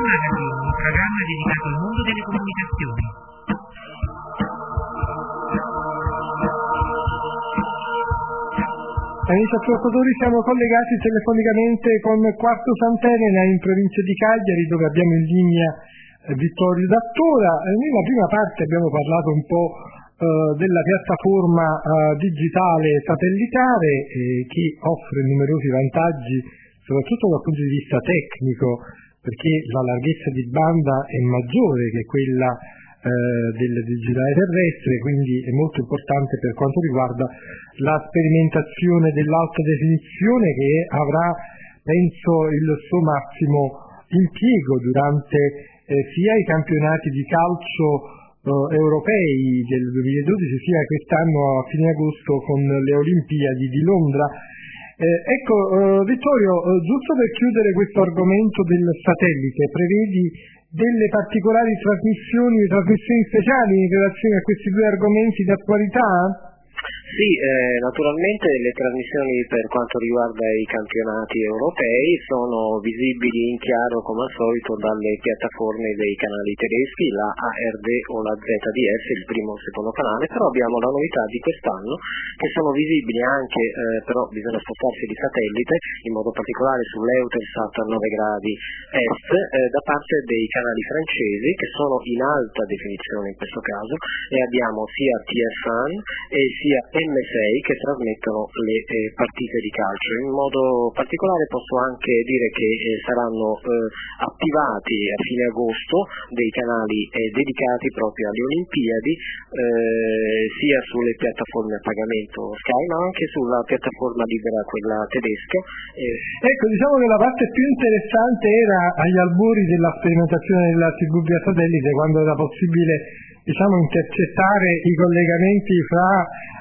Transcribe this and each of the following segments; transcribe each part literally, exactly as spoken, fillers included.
Magazine, un programma dedicato al mondo delle comunicazioni. Amici ascoltatori, siamo collegati telefonicamente con Quarto Sant'Elena in provincia di Cagliari, dove abbiamo in linea Vittorio D'Attora. Nella prima parte abbiamo parlato un po' eh, della piattaforma eh, digitale satellitare eh, che offre numerosi vantaggi, soprattutto dal punto di vista tecnico, perché la larghezza di banda è maggiore che quella eh, del digitale terrestre, quindi è molto importante per quanto riguarda la sperimentazione dell'alta definizione, che avrà, penso, il suo massimo impiego durante eh, sia i campionati di calcio eh, europei del duemiladodici, sia quest'anno a fine agosto con le Olimpiadi di Londra. Eh, ecco, eh, Vittorio, eh, giusto per chiudere questo argomento del satellite, prevedi delle particolari trasmissioni, trasmissioni speciali in relazione a questi due argomenti di attualità? Sì, eh, naturalmente le trasmissioni per quanto riguarda i campionati europei sono visibili in chiaro come al solito dalle piattaforme dei canali tedeschi, la A R D o la Z D F, il primo o il secondo canale, però abbiamo la novità di quest'anno che sono visibili anche, eh, però bisogna spostarsi di satellite, in modo particolare sull'Eutelsat a nove gradi est, eh, da parte dei canali francesi che sono in alta definizione in questo caso, e abbiamo sia T F uno e sia M sei che trasmettono le eh, partite di calcio. In modo particolare posso anche dire che eh, saranno eh, attivati a fine agosto dei canali eh, dedicati proprio alle Olimpiadi, eh, sia sulle piattaforme a pagamento Sky ma anche sulla piattaforma libera, quella tedesca. Eh. Ecco, diciamo che la parte più interessante era agli albori della sperimentazione della tivù via satellite, quando era possibile, diciamo, intercettare i collegamenti fra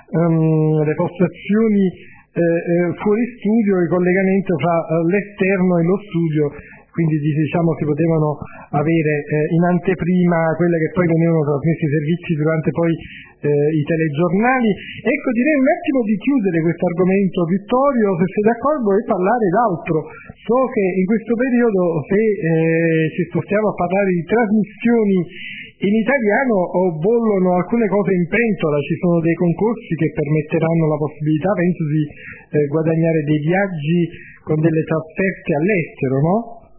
um, le postazioni eh, eh, fuori studio, i collegamenti fra uh, l'esterno e lo studio, quindi diciamo si potevano avere eh, in anteprima quelle che poi venivano trasmessi i servizi durante poi eh, i telegiornali. Ecco, direi un attimo di chiudere questo argomento, Vittorio, se sei d'accordo, e parlare d'altro. So che in questo periodo, se eh, ci spostiamo a parlare di trasmissioni in italiano, o bollono alcune cose in pentola, ci sono dei concorsi che permetteranno la possibilità, penso, di eh, guadagnare dei viaggi con delle trasferte all'estero, no?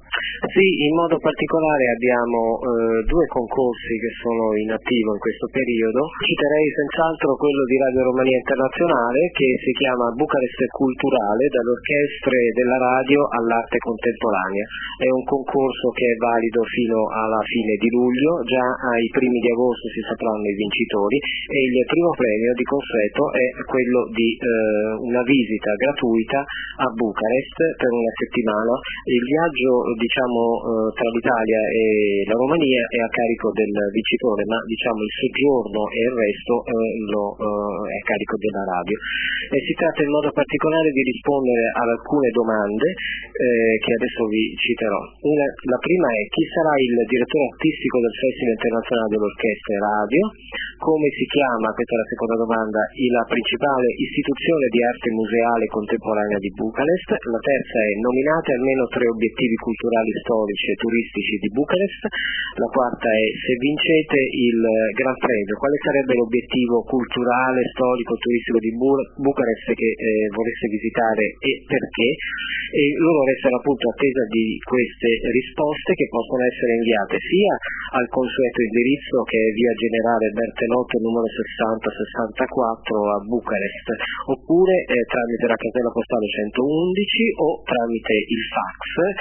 Sì, in modo particolare abbiamo eh, due concorsi che sono in attivo in questo periodo. Citerei senz'altro quello di Radio Romania Internazionale, che si chiama Bucarest Culturale, dalle orchestre della radio all'arte contemporanea. È un concorso che è valido fino alla fine di luglio, già ai primi di agosto si sapranno i vincitori, e il primo premio di consueto è quello di eh, una visita gratuita a Bucarest per una settimana. Il viaggio, diciamo, tra l'Italia e la Romania è a carico del vincitore, ma diciamo il soggiorno e il resto eh, lo, eh, è a carico della radio. E si tratta in modo particolare di rispondere ad alcune domande eh, che adesso vi citerò. Una, la prima è: chi sarà il direttore artistico del Festival Internazionale dell'Orchestra e Radio? Come si chiama, questa è la seconda domanda, la principale istituzione di arte museale contemporanea di Bucarest? La terza è: nominate almeno tre obiettivi culturali, storici e turistici di Bucarest. La quarta è: se vincete il Gran Premio, quale sarebbe l'obiettivo culturale, storico, turistico di Bucarest che eh, vorreste visitare e perché? E loro restano appunto attesa di queste risposte, che possono essere inviate sia al consueto indirizzo, che è via Generale Bertenotte numero sessanta sessantaquattro a Bucarest, oppure eh, tramite la casella postale centoundici, o tramite il fax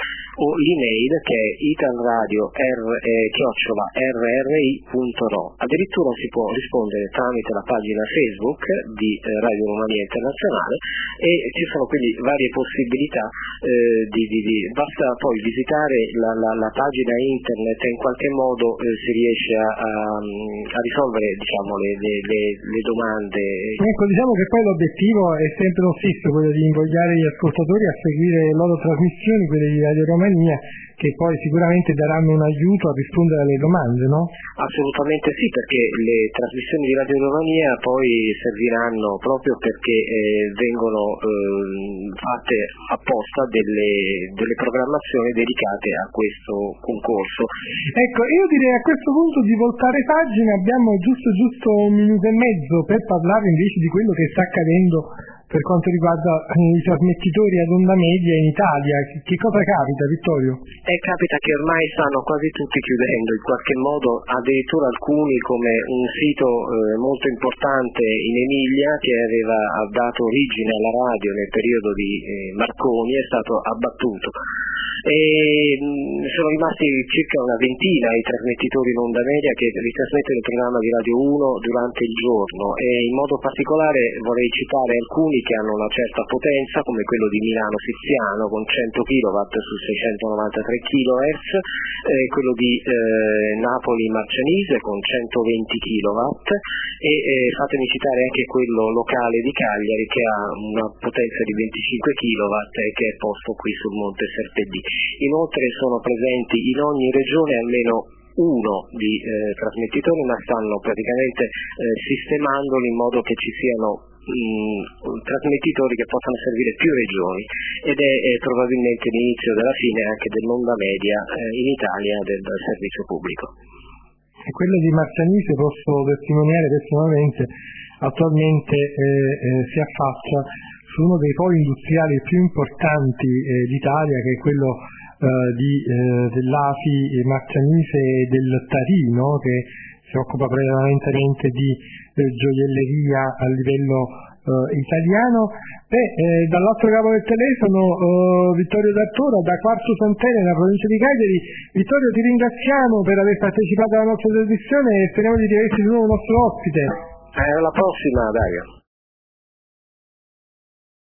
o l'email, che è italradio chiocciola r r i punto r o. Addirittura si può rispondere tramite la pagina Facebook di eh, Radio Romania Internazionale, e ci sono quindi varie possibilità. Eh, di, di, di, basta poi visitare la, la, la pagina internet e in qualche modo eh, si riesce a, a, a risolvere, diciamo, le, le, le, le domande. Ecco, diciamo che poi l'obiettivo è sempre lo stesso, quello di invogliare gli ascoltatori a seguire le loro trasmissioni, quelle di Radio Romania, che poi sicuramente daranno un aiuto a rispondere alle domande, no? Assolutamente sì, perché le trasmissioni di Radio Romania poi serviranno proprio perché eh, vengono eh, fatte apposta delle, delle programmazioni dedicate a questo concorso. Ecco, io direi a questo punto di voltare pagina, abbiamo giusto giusto un minuto e mezzo per parlare invece di quello che sta accadendo per quanto riguarda i trasmettitori ad onda media in Italia. Che cosa capita, Vittorio? Eh, capita che ormai stanno quasi tutti chiudendo, in qualche modo addirittura alcuni, come un sito eh, molto importante in Emilia che aveva dato origine alla radio nel periodo di eh, Marconi, è stato abbattuto. E mh, sono rimasti circa una ventina i trasmettitori in onda media che ritrasmettono il programma di Radio uno durante il giorno, e in modo particolare vorrei citare alcuni che hanno una certa potenza, come quello di Milano Siziano con cento chilowatt su seicentonovantatré chilohertz, eh, quello di eh, Napoli Marcianise con centoventi chilowatt, e eh, fatemi citare anche quello locale di Cagliari che ha una potenza di venticinque chilowatt e che è posto qui sul Monte Serpedì. Inoltre sono presenti in ogni regione almeno uno di eh, trasmettitori, ma stanno praticamente eh, sistemandoli in modo che ci siano mh, trasmettitori che possano servire più regioni, ed è eh, probabilmente l'inizio della fine anche dell'onda media eh, in Italia del, del servizio pubblico. E quello di Marcianise, posso testimoniare personalmente, attualmente eh, eh, si affaccia su uno dei poli industriali più importanti eh, d'Italia, che è quello eh, di, eh, dell'A F I Marcianise e del Tarino, che si occupa prevalentemente di eh, gioielleria a livello eh, italiano. Beh, eh, dall'altro capo del telefono eh, Vittorio D'Artora da Quarto Sant'Elena, nella provincia di Cagliari. Vittorio, ti ringraziamo per aver partecipato alla nostra trasmissione e speriamo di riaverci di nuovo il nostro ospite. Eh, alla prossima, Dario.